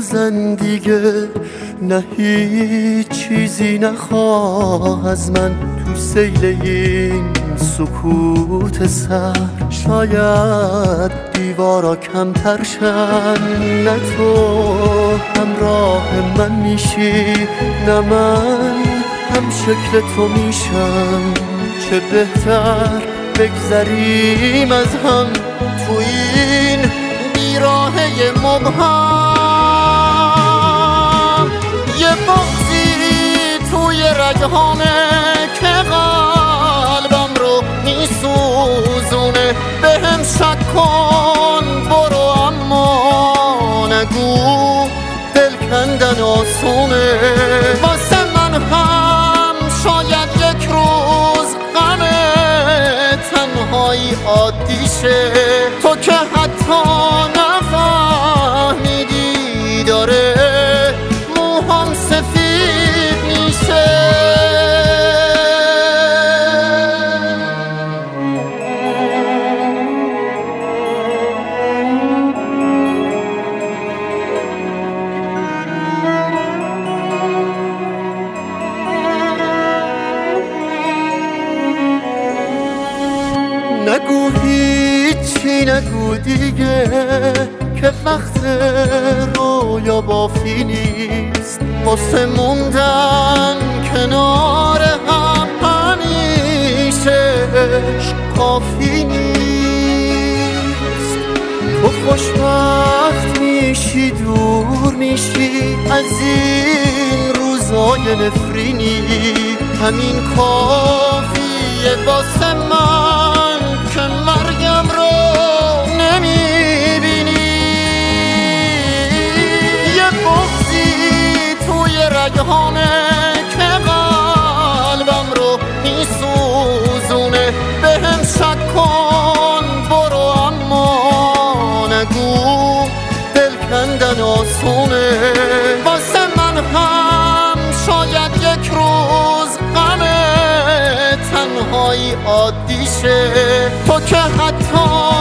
بسوزن دیگه، نه هیچ چیزی نخواه از من تو سیل این سکوت سر. شاید دیوارا کمتر شن، نه تو همراه من میشی نه من هم شکل تو میشم. چه بهتر بگذریم از هم تو این بیراهه مبهم. یه بغضی توی رگهامه که قلبم رو میسوزونه. بهم شک کن برو اما نگو دل کندن آسونه. واسه من هم شاید یک روز غم تنهایی عادی شه. تو که حتی نفهمیدی داره موهام سفید میشه. نگو هیچی نگو دیگه که وقت رویا بافی نیست. واسه موندن کنار هم همیشه کافی نیست. تو خوشبخت میشی دور میشی از این روزای نفرینی. همین کافیه واسه من که مرگم رو نمیبینی. یه بغضی توی رگهامه که قلبم رو میسوزونه. بهم شک کن برو اما نگو دل کندن آسونه. واسه من هم شاید یک روز غم تنهایی عادی شه. تو که حتی